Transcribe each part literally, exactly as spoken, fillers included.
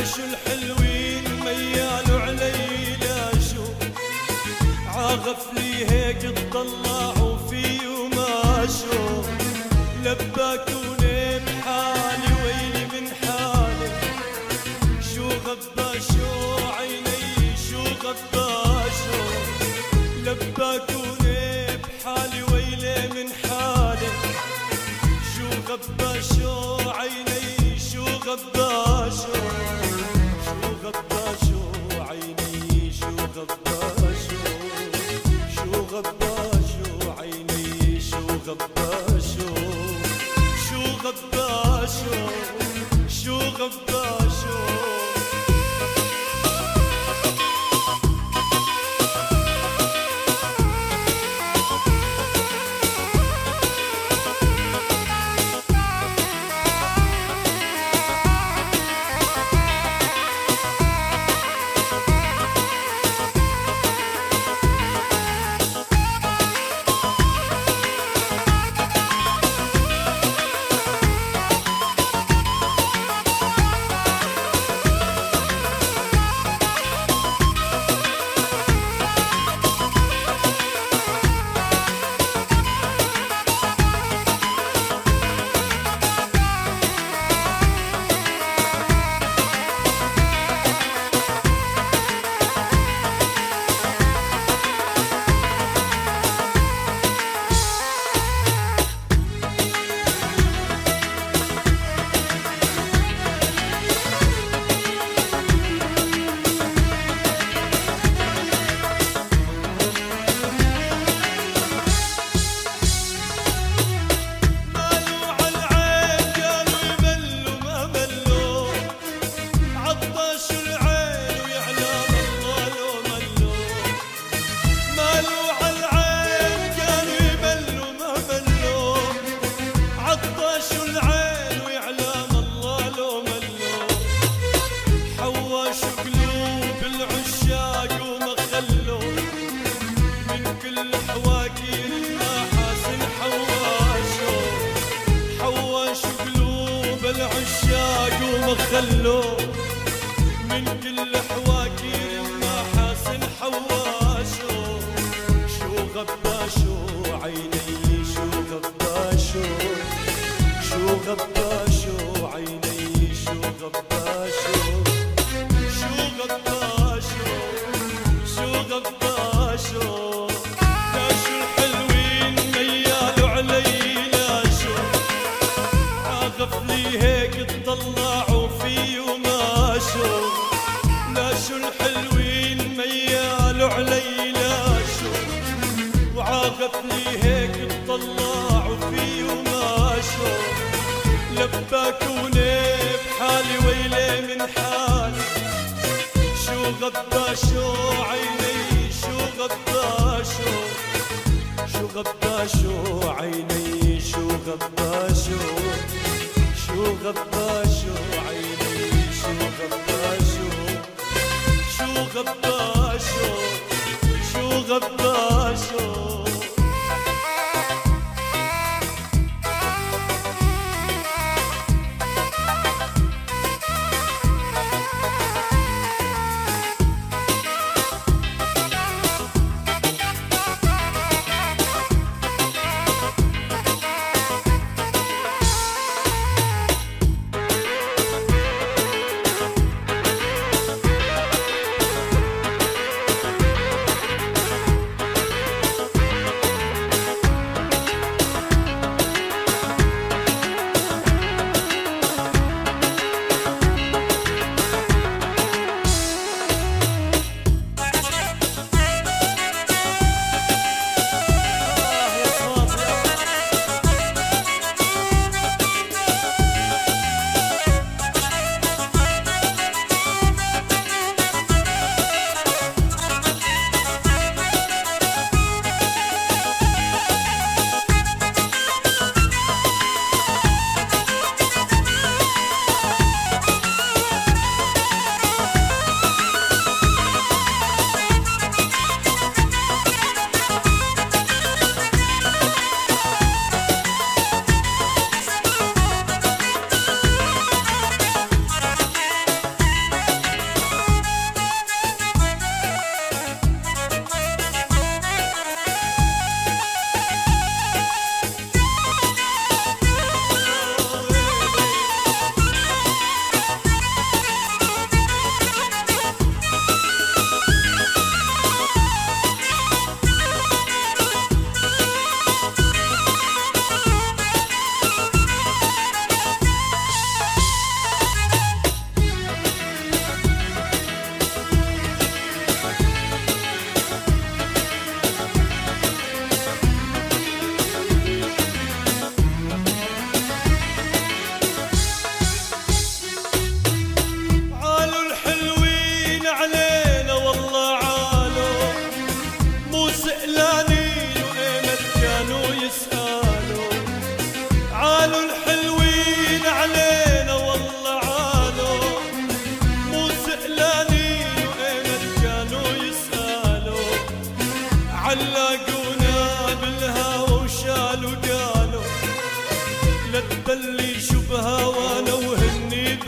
شو الحلوين ميالوا علي لاشو عاغفلي هيك تطلعوا في وماشوا لباكوني بحالي ويلي من حالي شو غباشو عيني شو غباشو لباكوني بحالي ويلي من حالي شو غباشو عيني شو غباشو شو غباشو عيني شو غباشو شو غباشو عيني شو غباشو شو غباشو شو غباشو خلو من كل حواكير المحاسن حواشو شو غباشو عيني شو غباشو شو غباشو عيني شو غباشو شو غباشو شو غباشو لاشو الحلوين ميالوا علي لاشو عاغفلي هيك تطلعوا في وماشو لاشو الحلوين ميالوا علي لاشو وعاغفلي هيك تطلعوا في وماشو لباكوني بحالي ويلي من حالي شو غباشو عيني شو غباشو شو غباشو عيني شو غباشو شو غباشو عيني شو غباشو شو غباشو شو غباشو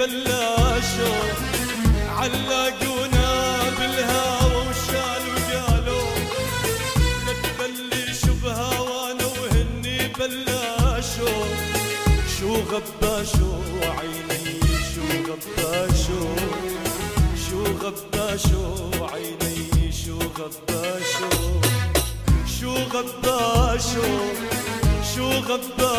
بلاشوا علقونا بالهوى وشالوا قالوا لا تبلشوا بهوانا وهني بلاشوا شو غباشوا عيني شو غباشوا شو غباشوا عيني شو غباشوا شو غباشوا شو غباشوا